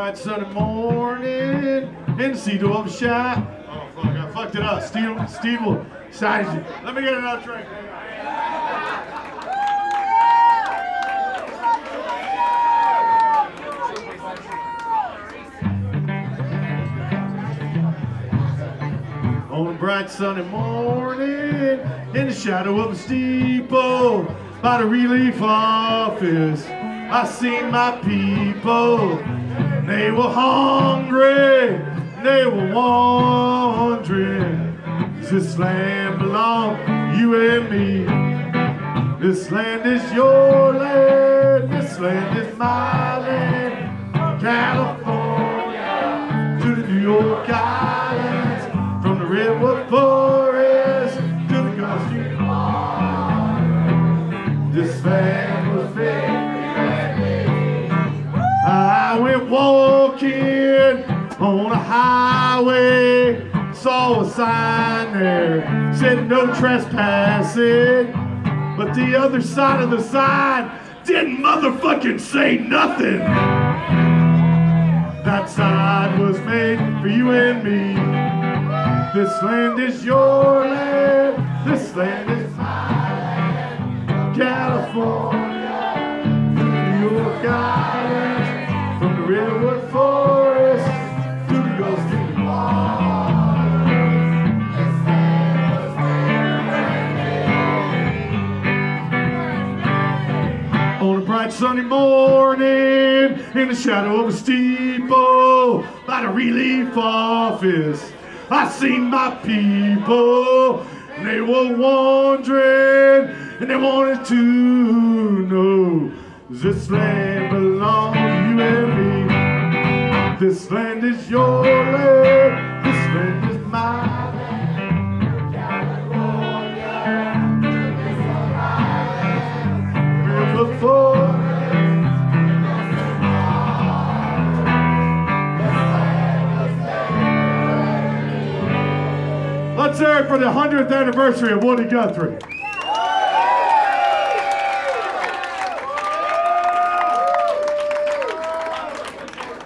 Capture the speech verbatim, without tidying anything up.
bright sunny morning in the Cedar of Shy. Oh fuck, I fucked it up. Steve, Steve will size you. Let me get another drink. On a bright sunny morning in the shadow of a steeple by the relief office, I seen my people. They were hungry, they were wondering, does this land belong to you and me? This land is your land, this land is my land. California to the New York Islands, from the redwood forest to the Gulf Stream. This land was made for me. I went walking on a highway, saw a sign there, said no trespassing. But the other side of the sign didn't motherfucking say nothing. That sign was made for you and me. This land is your land, this land is my land. California, New York Island, from the redwood forest to the Gulf Stream. This land was made for me. On a bright sunny morning in the shadow of a steeple by the relief office, I seen my people, and they were wondering, and they wanted to know, does this land belong to you and me? This land is your land, this land is my land. California, this is my land. River forest. Let's hear it for the hundredth anniversary of Woody Guthrie.